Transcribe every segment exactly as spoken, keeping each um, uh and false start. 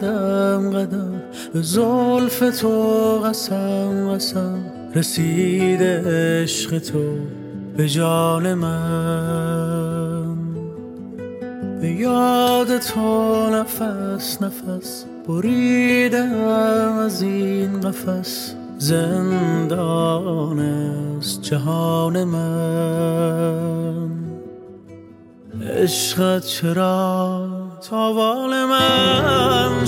قدم قدم به زلف تو قسم قسم رسیده عشق تو به جان من. به یاد تو نفس نفس بریدم از این قفس، زندان است جهان من. عشقت چرا تاوان من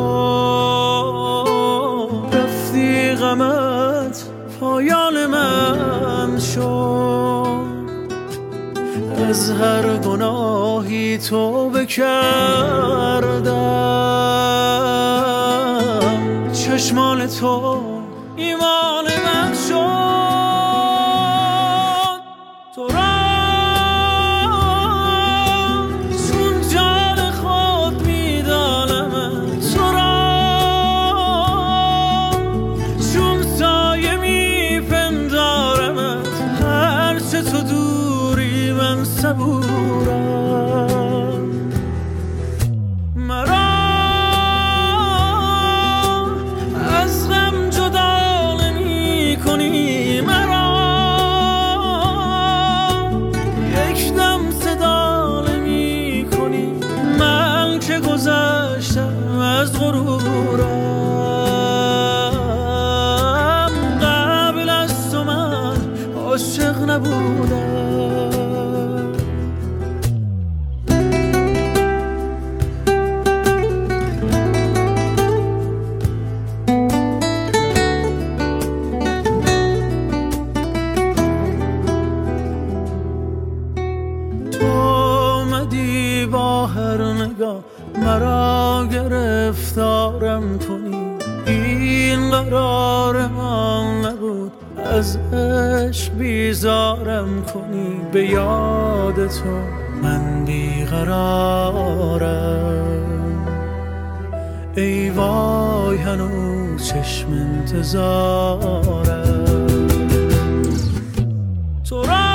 شد، رفتی غمت پایان من شد. از هر گناهی توبه کردم، چشمان تو ایمان من شد. تو را چون جان خود میدانم، تو را چون سایه میپندارمت، هرچه تو دوری من صبورم. مرا از غم جدا نمی کنی، مرا یک دم صدا نمی کنی. من که گذشتم از غرورم، قبل از تو من عاشق نبودم. با هر نگاه مرا گرفتارم کنی، این قرار من نبود از عشق بیزارم کنی. به یاد تو من بیقرارم، ای وای هنوز چشم انتظارم. تو را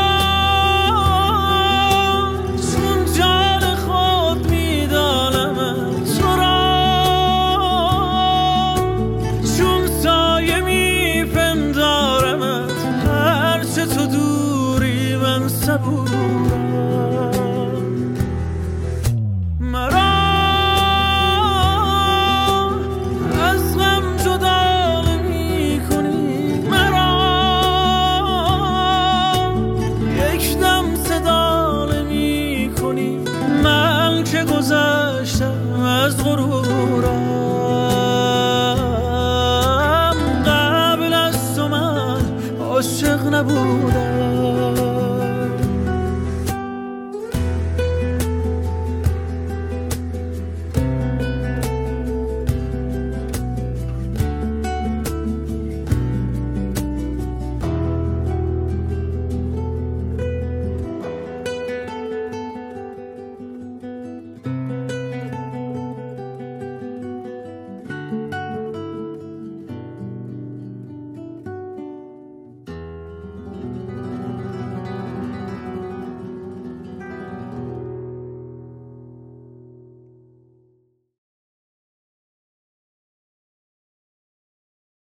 تو دوری من صبورم. مرا از غم جدا نمی کنی، مرا یک دم صدا نمی کنی. من که گذشتم از غرور